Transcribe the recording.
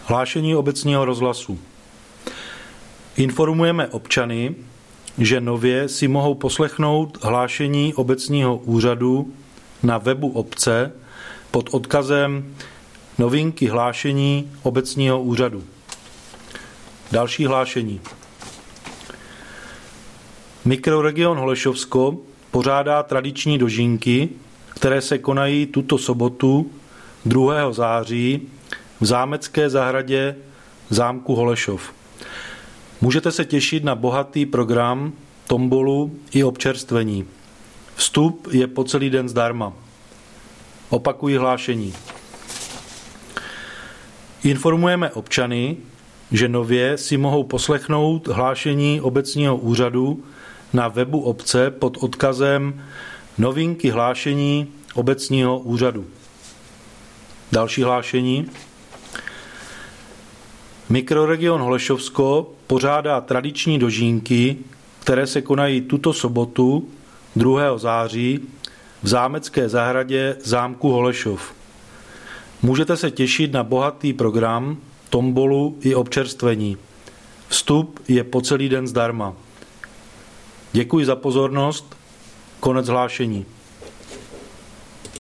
Hlášení obecního rozhlasu. Informujeme občany, že nově si mohou poslechnout hlášení obecního úřadu na webu obce pod odkazem Novinky hlášení obecního úřadu. Další hlášení. Mikroregion Holešovsko pořádá tradiční dožínky, které se konají tuto sobotu 2. září v zámecké zahradě zámku Holešov. Můžete se těšit na bohatý program, tombolu i občerstvení. Vstup je po celý den zdarma. Opakuji hlášení. Informujeme občany, že nově si mohou poslechnout hlášení obecního úřadu na webu obce pod odkazem Novinky hlášení obecního úřadu. Další hlášení. Mikroregion Holešovsko pořádá tradiční dožínky, které se konají tuto sobotu 2. září v zámecké zahradě zámku Holešov. Můžete se těšit na bohatý program, tombolu i občerstvení. Vstup je po celý den zdarma. Děkuji za pozornost. Konec hlášení.